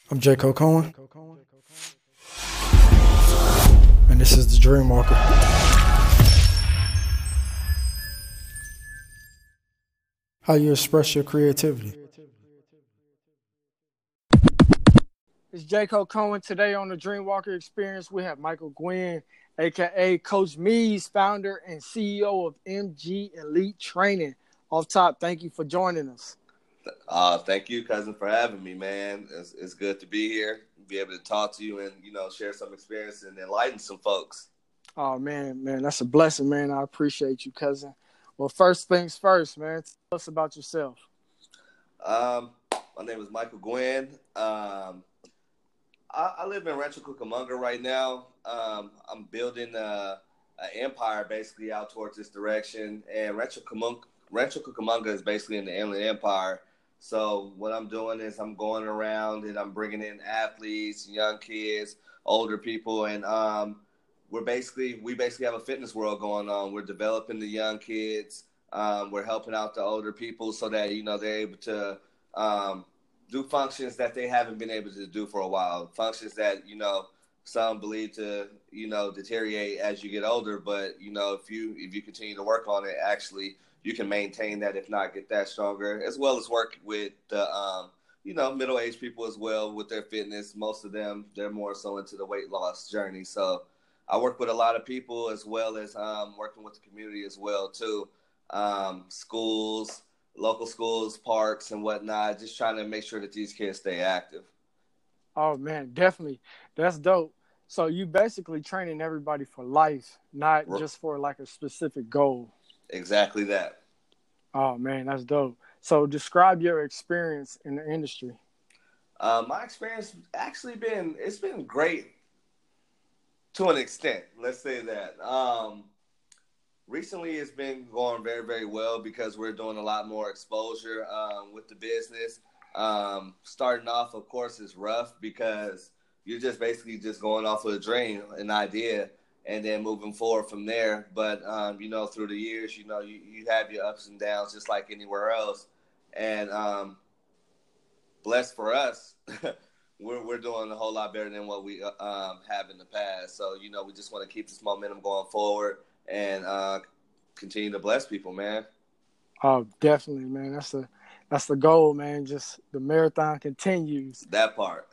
I'm J. Cohen, and this is the Dreamwalker. How you express your creativity. It's J. Cohen. Today on the Dreamwalker Experience, we have Michael Gwynn, a.k.a. Coach Mees, founder and CEO of MG Elite Training. Off top, thank you for joining us. Thank you, cousin, for having me, man. It's good to be here, be able to talk to you and, share some experience and enlighten some folks. Oh, man, that's a blessing, man. I appreciate you, cousin. Well, first things first, man. Tell us about yourself. My name is Michael Gwynn. I live in Rancho Cucamonga right now. I'm building an empire basically out towards this direction, and Rancho Cucamonga is basically in the Inland Empire. So what I'm doing is I'm going around and I'm bringing in athletes, young kids, older people, and we basically have a fitness world going on. We're developing the young kids. We're helping out the older people so that they're able to do functions that they haven't been able to do for a while. Functions that some believe to deteriorate as you get older, but if you continue to work on it, actually you can maintain that, if not get that stronger, as well as work with the middle-aged people as well with their fitness. Most of them, they're more so into the weight loss journey. So I work with a lot of people, as well as working with the community as well too. Schools, local schools, parks and whatnot, just trying to make sure that these kids stay active. Oh man, definitely. That's dope. So you basically training everybody for life, not just for like a specific goal. Exactly that. Oh man, that's dope. So describe your experience in the industry. My experience actually it's been great to an extent. Let's say that. Recently it's been going very, very well because we're doing a lot more exposure with the business. Starting off, of course, is rough because you're just basically just going off with a dream, an idea, and then moving forward from there. But, through the years, you have your ups and downs just like anywhere else. And blessed for us, we're doing a whole lot better than what we have in the past. So, we just want to keep this momentum going forward and continue to bless people, man. Oh, definitely, man. That's the goal, man. Just the marathon continues. That part.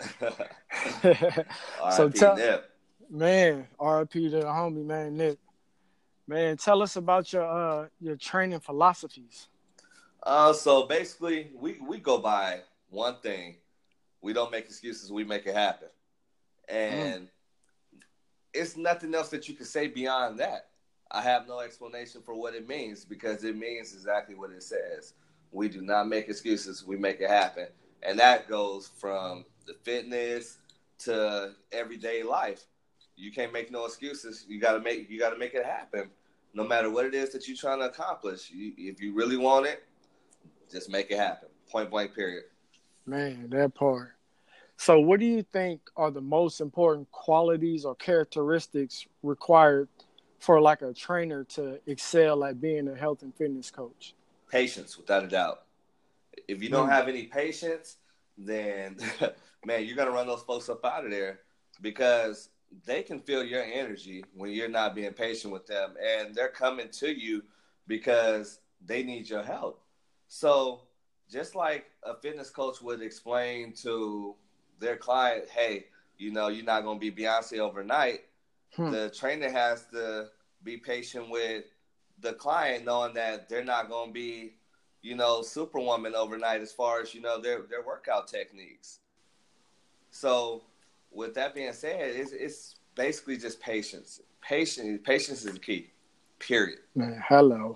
So R.I.P. Nip. Man, R.I.P. to the homie, man, Nick. Man, tell us about your training philosophies. So basically, we go by one thing. We don't make excuses. We make it happen. And it's nothing else that you can say beyond that. I have no explanation for what it means because it means exactly what it says. We do not make excuses. We make it happen. And that goes from the fitness to everyday life. You can't make no excuses. You gotta make it happen. No matter what it is that you're trying to accomplish. If you really want it, just make it happen. Point blank, period. Man, that part. So what do you think are the most important qualities or characteristics required for like a trainer to excel at being a health and fitness coach? Patience, without a doubt. If you don't have any patience, then, man, you're going to run those folks up out of there because they can feel your energy when you're not being patient with them. And they're coming to you because they need your help. So just like a fitness coach would explain to their client, hey, you're not going to be Beyonce overnight. The trainer has to be patient with the client, knowing that they're not going to be, superwoman overnight as far as, their workout techniques. So with that being said, it's basically just patience. Patience is the key, period. Man, hello.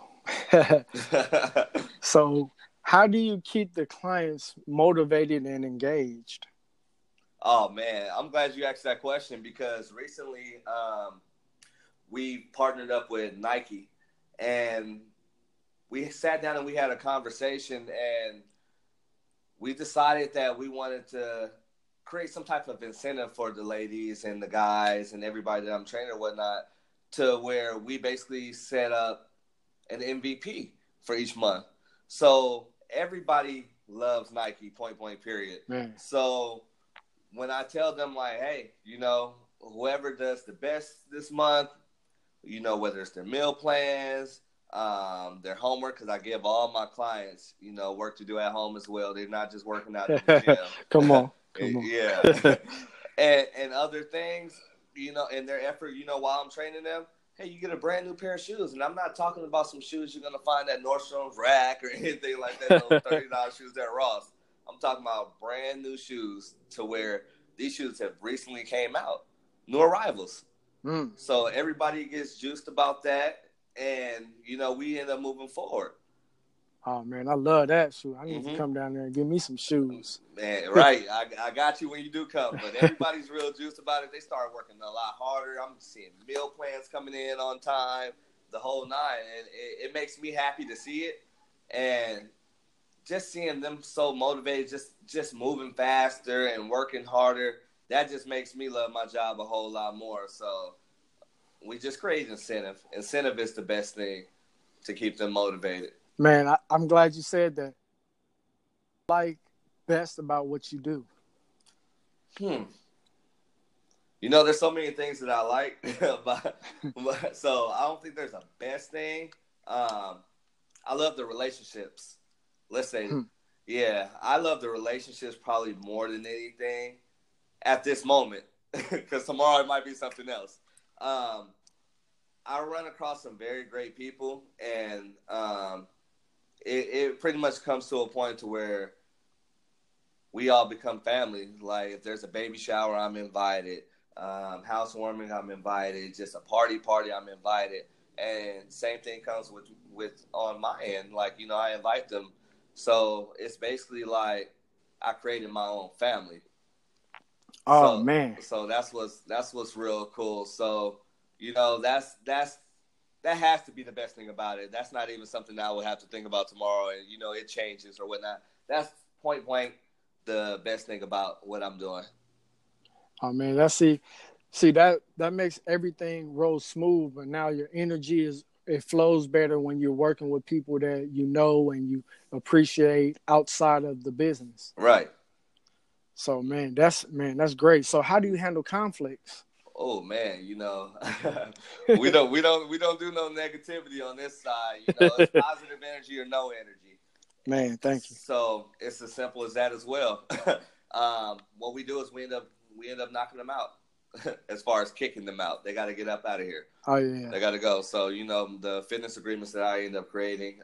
So how do you keep the clients motivated and engaged? Oh, man, I'm glad you asked that question because recently we partnered up with Nike and we sat down and we had a conversation and we decided that we wanted to create some type of incentive for the ladies and the guys and everybody that I'm training or whatnot to where we basically set up an MVP for each month. So everybody loves Nike, point blank, period. Man. So when I tell them like, hey, whoever does the best this month, whether it's their meal plans, their homework, because I give all my clients, work to do at home as well. They're not just working out in the gym. Come on. Yeah. and other things, in their effort, while I'm training them, hey, you get a brand new pair of shoes. And I'm not talking about some shoes you're going to find at Nordstrom's Rack or anything like that, those $30 shoes at Ross. I'm talking about brand new shoes to where these shoes have recently came out. New arrivals. So everybody gets juiced about that. And, we end up moving forward. Oh, man, I love that shoe. I need to come down there and give me some shoes. Man, right. I got you when you do come. But everybody's real juiced about it. They start working a lot harder. I'm seeing meal plans coming in on time, the whole nine. And it makes me happy to see it. And just seeing them so motivated, just moving faster and working harder, that just makes me love my job a whole lot more. So we just create incentive. Incentive is the best thing to keep them motivated. Man, I'm glad you said that. Like best about what you do. There's so many things that I like, but so I don't think there's a best thing. I love the relationships. Let's say, yeah, I love the relationships probably more than anything at this moment, because tomorrow it might be something else. I run across some very great people, and it pretty much comes to a point to where we all become family. Like if there's a baby shower, I'm invited. Housewarming, I'm invited. Just a party, I'm invited. And same thing comes with on my end. Like, I invite them. So it's basically like I created my own family. Oh, man. So that's what's real cool. So, that has to be the best thing about it. That's not even something that I would have to think about tomorrow and, it changes or whatnot. That's point blank the best thing about what I'm doing. Oh, man, that makes everything roll smooth, but now your energy it flows better when you're working with people that you know and you appreciate outside of the business. Right. So, that's great. So how do you handle conflicts? Oh man, we don't do no negativity on this side. It's positive energy or no energy. Man, thank you. So it's as simple as that as well. What we do is we end up knocking them out. As far as kicking them out, they got to get up out of here. Oh yeah, they got to go. So the fitness agreements that I end up creating,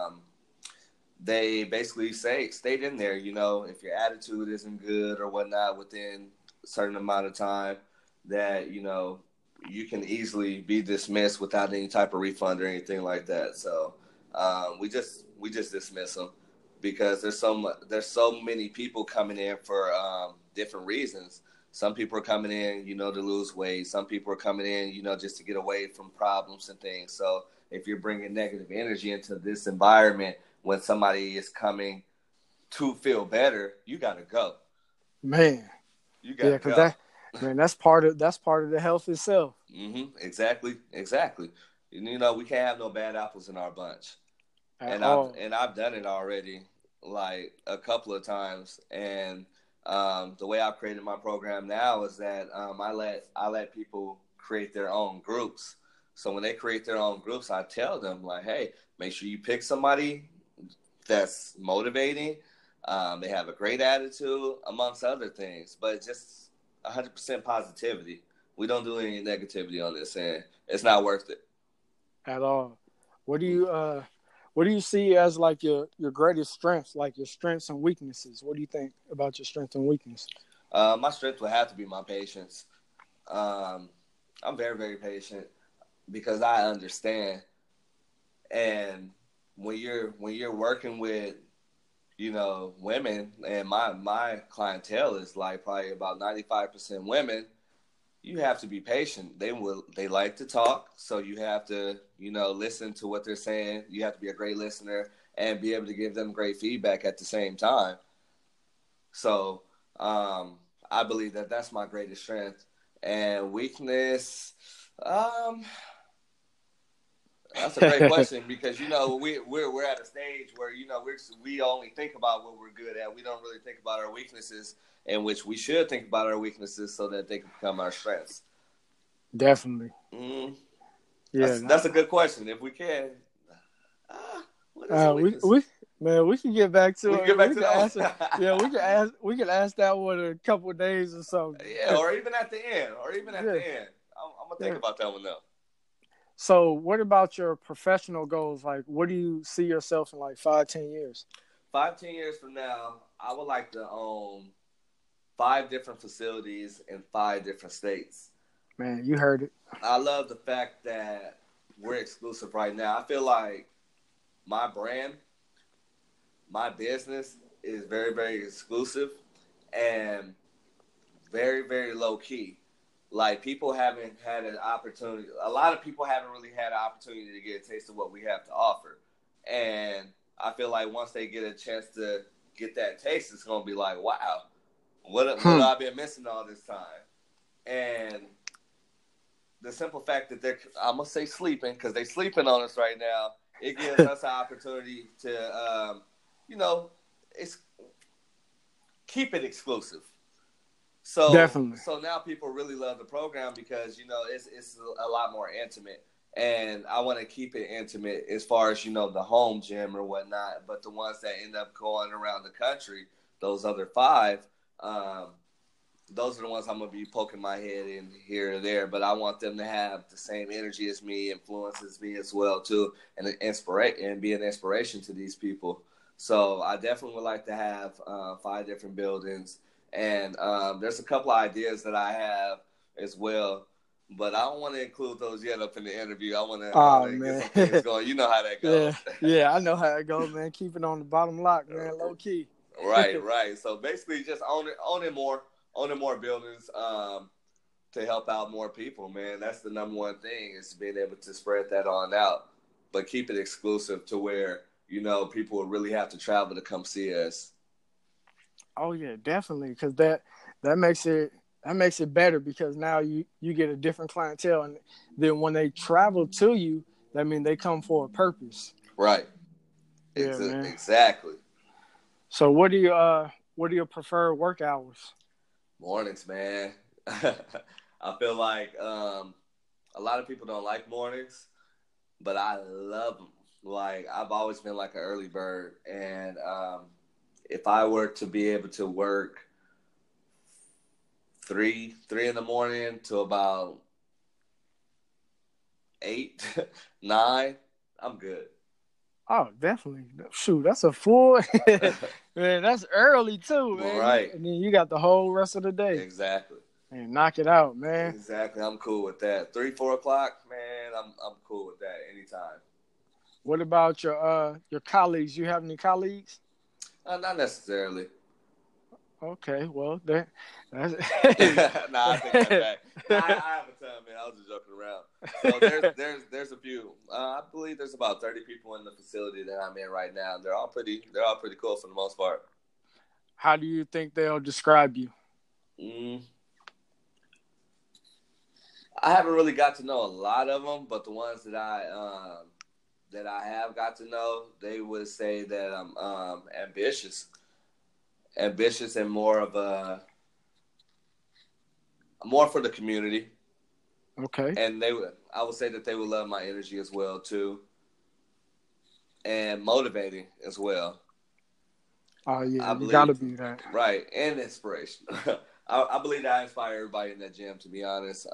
they basically state in there, if your attitude isn't good or whatnot within a certain amount of time, that you can easily be dismissed without any type of refund or anything like that. So we just dismiss them because there's so many people coming in for different reasons. Some people are coming in, to lose weight. Some people are coming in, just to get away from problems and things. So if you're bringing negative energy into this environment when somebody is coming to feel better, you got to go. Man. You got to go. That's part of the health itself. Exactly. We can't have no bad apples in our bunch. At all. I've done it already, like a couple of times. And the way I've created my program now is that I let people create their own groups. So when they create their own groups, I tell them like, hey, make sure you pick somebody that's motivating. They have a great attitude, amongst other things, but just 100% positivity. We don't do any negativity on this, and it's not worth it at all. What do you see as like your greatest strengths, like your strengths and weaknesses? What do you think about your strengths and weaknesses? My strength would have to be my patience. I'm very, very patient because I understand. And when you're working with, women, and my clientele is like probably about 95% women, you have to be patient. They like to talk, so you have to, listen to what they're saying. You have to be a great listener and be able to give them great feedback at the same time. So I believe that that's my greatest strength. And weakness, That's a great question because we're at a stage where we only think about what we're good at. We don't really think about our weaknesses, in which we should think about our weaknesses so that they can become our strengths. Definitely. Mm-hmm. Yeah, that's a good question. If we can, what is a weakness? we can get back to we it. Can get back to ask it. Yeah, we can ask that one in a couple of days or something. Yeah, or even at the end. The end. I'm gonna think about that one though. So, what about your professional goals? Like, what do you see yourself in like 5-10 years? 5-10 years from now, I would like to own 5 different facilities in 5 different states. Man, you heard it. I love the fact that we're exclusive right now. I feel like my brand, my business is very, very exclusive and very, very low key. Like, people haven't had an opportunity. A lot of people haven't really had an opportunity to get a taste of what we have to offer. And I feel like once they get a chance to get that taste, it's going to be like, wow, what have I been missing all this time? And the simple fact that I'm going to say sleeping, because they're sleeping on us right now, it gives us an opportunity to, keep it exclusive. So, definitely. So now people really love the program because, it's a lot more intimate. And I want to keep it intimate as far as, the home gym or whatnot. But the ones that end up going around the country, those other 5, those are the ones I'm going to be poking my head in here or there. But I want them to have the same energy as me, influences me as well, too, and be an inspiration to these people. So I definitely would like to have 5 different buildings. And there's a couple of ideas that I have as well. But I don't want to include those yet up in the interview. I want to get some things going. You know how that goes. Yeah, I know how it goes, man. Keep it on the bottom lock, man, low key. Right. So basically, just owning more buildings to help out more people, man. That's the number one thing, is being able to spread that on out, but keep it exclusive to where people will really have to travel to come see us. Oh yeah, definitely, because that makes it better, because now you get a different clientele, and then when they travel to you, that means they come for a purpose. Right. Yeah, man. Exactly. So what do your preferred work hours? Mornings, man. I feel like a lot of people don't like mornings, but I love them. Like, I've always been like an early bird, and if I were to be able to work 3 in the morning to about 8, 9, I'm good. Oh, definitely. Shoot, that's a full man. That's early too, man. Right. And then you got the whole rest of the day. Exactly. And knock it out, man. Exactly. I'm cool with that. 3, 4 o'clock, man. I'm cool with that anytime. What about your colleagues? You have any colleagues? Not necessarily. Okay, well, that's... I take that back. I have a ton, man. I was just joking around. So there's a few. I believe there's about 30 people in the facility that I'm in right now. They're all pretty cool for the most part. How do you think they'll describe you? I haven't really got to know a lot of them, but the ones that I have got to know, they would say that I'm ambitious and more for the community. Okay. And I would say that they would love my energy as well too, and motivating as well. Oh yeah, you gotta be that. Right, and inspiration. I believe that I inspire everybody in that gym, to be honest.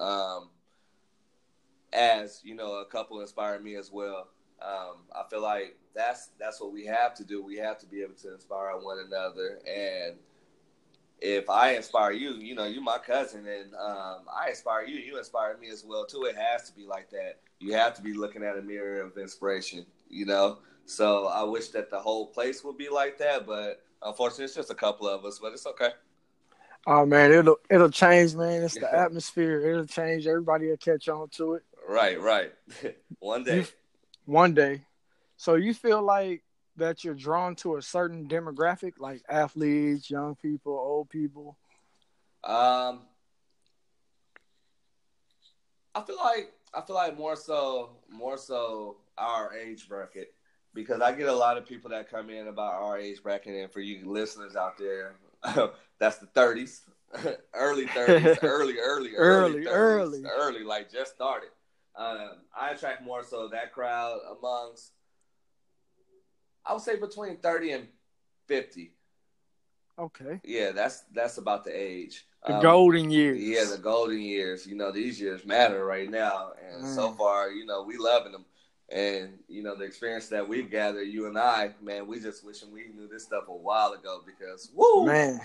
As a couple inspired me as well. I feel like that's what we have to do. We have to be able to inspire one another. And if I inspire you, you're my cousin, and I inspire you, you inspire me as well too. It has to be like that. You have to be looking at a mirror of inspiration, So I wish that the whole place would be like that, but unfortunately, it's just a couple of us. But it's okay. Oh man, it'll change, man. It's the atmosphere. It'll change. Everybody will catch on to it. Right. One day. So you feel like that you're drawn to a certain demographic, like athletes, young people, old people? I feel like more so our age bracket, because I get a lot of people that come in about our age bracket, and for you listeners out there, that's the 30s, early 30s, early 30s, early, like just started. I attract more so that crowd amongst, I would say between 30 and 50. Okay. Yeah, that's about the age. The golden years. Yeah, the golden years. These years matter right now, and so far, we loving them. And the experience that we've gathered, you and I, man, we just wishing we knew this stuff a while ago, because man,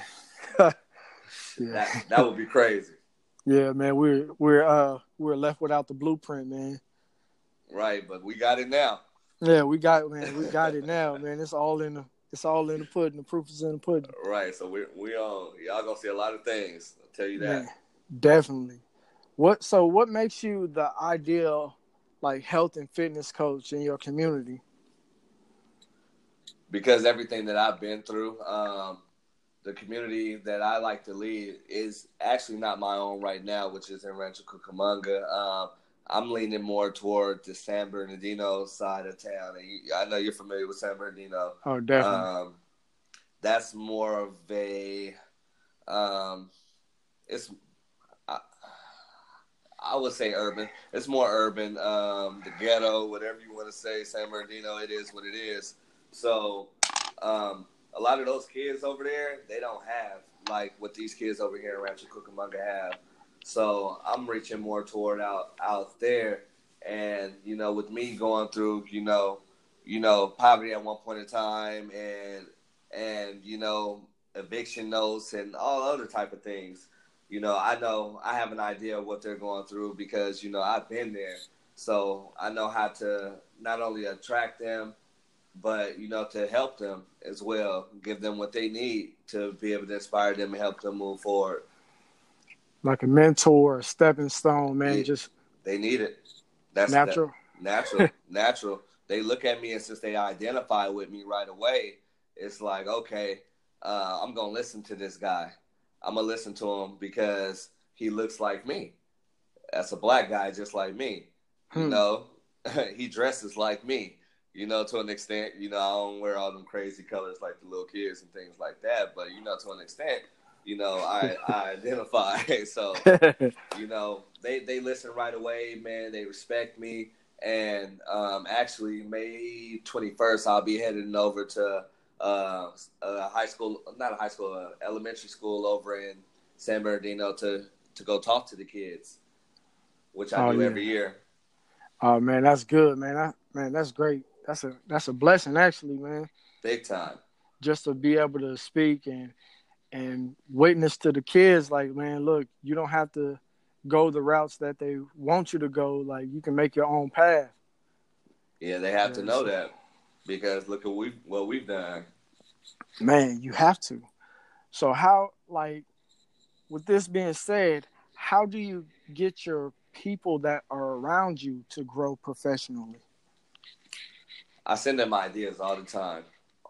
that would be crazy. Yeah, man, we're left without the blueprint, man. Right, but we got it now. Yeah, we got it now, man. It's all in the pudding. The proof is in the pudding. Right, so we on. Y'all gonna see a lot of things. I'll tell you that. Man, definitely. What makes you the ideal health and fitness coach in your community? Because everything that I've been through, the community that I like to lead is actually not my own right now, which is in Rancho Cucamonga. I'm leaning more toward the San Bernardino side of town. And I know you're familiar with San Bernardino. Oh, definitely. That's more of a, I would say urban. It's more urban. The ghetto, whatever you want to say, San Bernardino, it is what it is. So, a lot of those kids over there, they don't have what these kids over here in Rancho Cucamonga have. So I'm reaching more toward out there, and with me going through poverty at one point in time, and eviction notes and all other type of things. I know I have an idea of what they're going through, because I've been there, so I know how to not only attract them, but to help them as well, give them what they need to be able to inspire them and help them move forward. Like a mentor, a stepping stone, man. They need it. That's natural. Natural. They look at me, and since they identify with me right away, it's like, okay, I'm gonna listen to this guy. I'm gonna listen to him because he looks like me. That's a black guy just like me. He dresses like me. To an extent, I don't wear all them crazy colors like the little kids and things like that. But, to an extent, I identify. So, they listen right away, man. They respect me. And actually, May 21st, I'll be heading over to elementary school over in San Bernardino to go talk to the kids, which I do every year. Oh, man, that's good, man. That's great. That's a blessing, actually, man. Big time. Just to be able to speak and witness to the kids, man, look, you don't have to go the routes that they want you to go. You can make your own path. Yeah, they have to know that, because look at what we've done. Man, you have to. So how, with this being said, how do you get your people that are around you to grow professionally? I send them ideas all the time.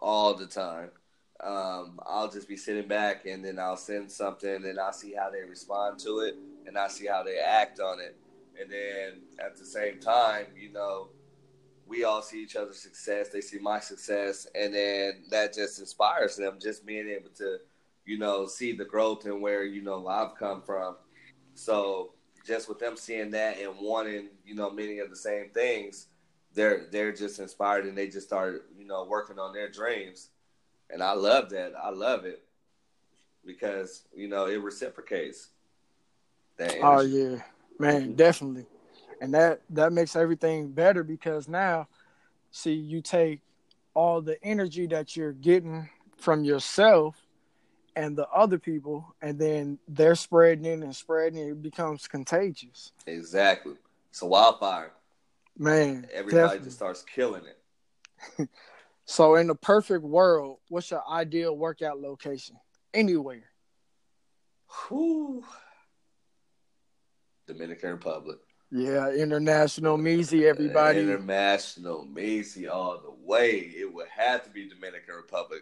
I'll just be sitting back, and then I'll send something, and I'll see how they respond to it, and I'll see how they act on it. And then at the same time, we all see each other's success. They see my success, and then that just inspires them, just being able to, see the growth and where, I've come from. So just with them seeing that and wanting, many of the same things, they're just inspired, and they just start, working on their dreams. And I love that. I love it because, it reciprocates. Oh, yeah, man, definitely. And that makes everything better, because now, see, you take all the energy that you're getting from yourself and the other people, and then they're spreading it. It becomes contagious. Exactly. It's a wildfire. Man, everybody definitely just starts killing it. So in the perfect world, what's your ideal workout location? Anywhere. Dominican Republic. Yeah, International Measy, everybody. International Measy all the way. It would have to be Dominican Republic.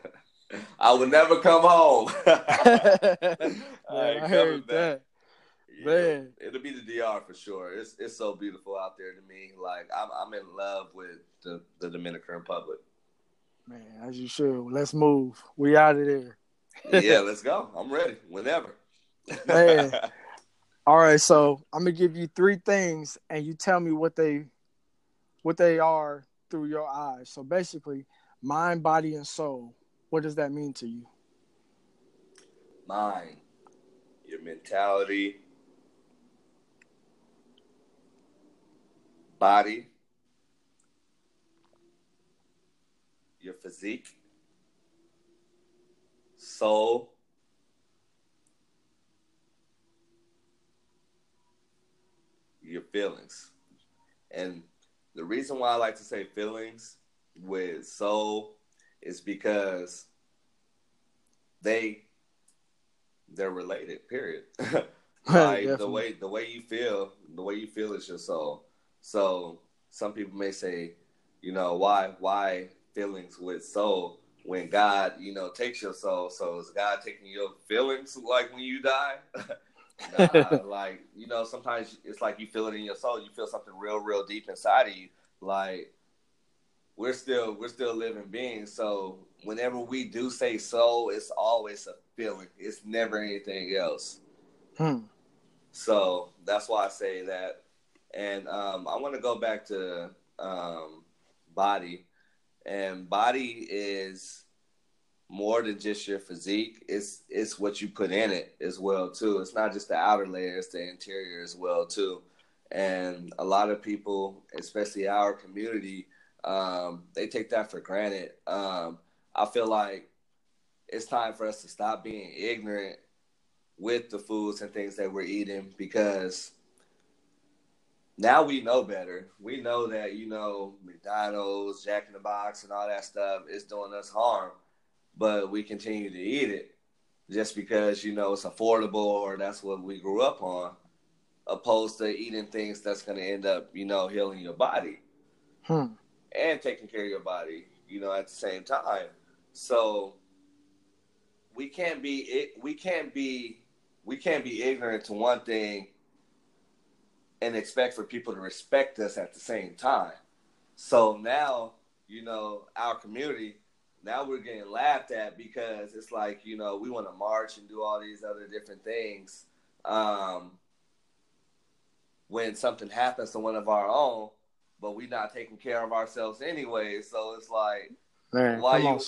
I would never come home. I heard that. Man. It'll be the DR for sure. It's so beautiful out there to me. Like I'm in love with the Dominican Republic. Man, as you should. Let's move. We out of there. Yeah, let's go. I'm ready whenever. Man. All right, so I'm gonna give you 3 things, and you tell me what they are through your eyes. So basically, mind, body, and soul. What does that mean to you? Mind, your mentality, body, your physique, soul, your feelings. And the reason why I like to say feelings with soul is because they're related, period. Like the way you feel is your soul. So some people may say, why feelings with soul when God, takes your soul? So is God taking your feelings like when you die? Nah, like, sometimes it's like you feel it in your soul. You feel something real, real deep inside of you. Like we're still living beings. So whenever we do say soul, it's always a feeling. It's never anything else. So that's why I say that. And I want to go back to body. And body is more than just your physique. It's what you put in it as well too. It's not just the outer layer, it's the interior as well too. And a lot of people, especially our community, they take that for granted. I feel like it's time for us to stop being ignorant with the foods and things that we're eating, because now we know better. We know that, McDonald's, Jack in the Box, and all that stuff is doing us harm. But we continue to eat it just because, it's affordable or that's what we grew up on, opposed to eating things that's going to end up, healing your body and taking care of your body, at the same time. So we can't be ignorant to one thing and expect for people to respect us at the same time. So now, our community, now we're getting laughed at because it's like, we want to march and do all these other different things. When something happens to one of our own, but we're not taking care of ourselves anyway. So it's like, man, why you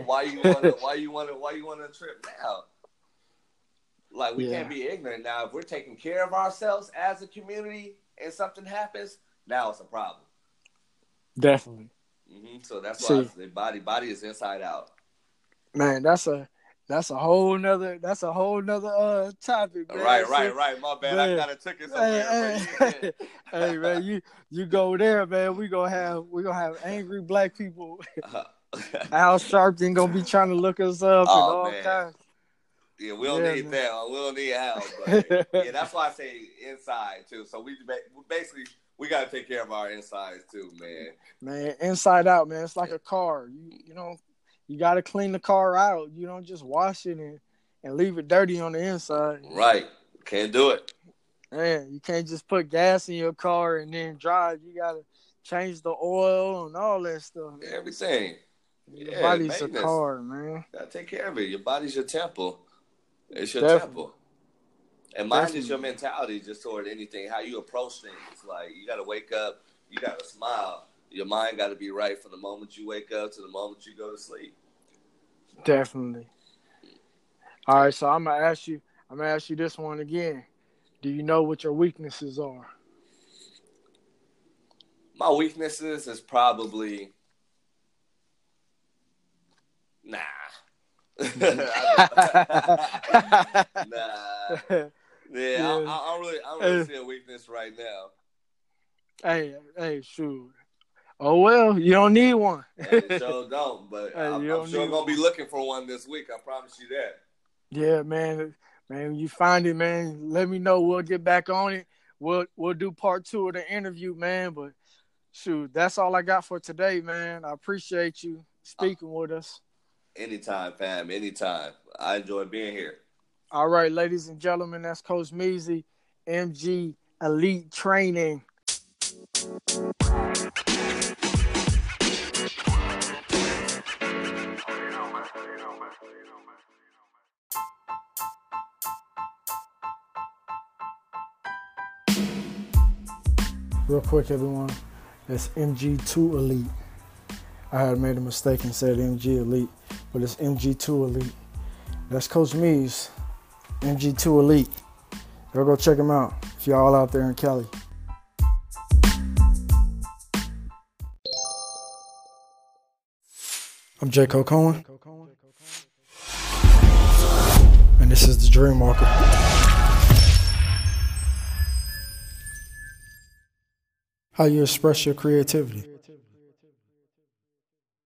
want to trip now? Like, we can't be ignorant. Now, if we're taking care of ourselves as a community and something happens, now it's a problem. Definitely. So that's why I say body is inside out. Man, that's a whole nother topic, man. Right. My bad. Man. I kinda took it somewhere. Hey man, you go there, man. We're gonna have angry black people. Al Sharpton gonna be trying to look us up and all kinds. Yeah, we don't need that. We don't need help. But yeah, that's why I say inside too. So we gotta take care of our insides too, man. Man, inside out, man. It's like a car. You gotta clean the car out. You don't just wash it and leave it dirty on the inside. Right. Can't do it. Man, you can't just put gas in your car and then drive. You gotta change the oil and all that stuff. Man. Everything. Your body's a car, man. Gotta take care of it. Your body's your temple. It's your temple. And mine is your mentality just toward anything, how you approach things. Like, you got to wake up, you got to smile. Your mind got to be right from the moment you wake up to the moment you go to sleep. Definitely. All right, so I'm going to ask you this one again. Do you know what your weaknesses are? My weaknesses is probably, nah. Nah. Yeah. I don't really see a weakness right now. Hey, shoot. Oh well, you don't need one. So don't. But I'm sure gonna be looking for one this week. I promise you that. Yeah, man. Man, when you find it, man, let me know. We'll get back on it. We'll do part 2 of the interview, man. But shoot, that's all I got for today, man. I appreciate you speaking with us. Anytime, fam. Anytime. I enjoy being here. All right, ladies and gentlemen, that's Coach Measy. MG Elite Training. Real quick, everyone, that's MG2 Elite. I had made a mistake and said MG Elite, but it's MG2 Elite. That's Coach Mees, MG2 Elite. Y'all go check him out if y'all out there in Cali. I'm J.Cole Cohen, and this is the Dream Walker. How you express your creativity.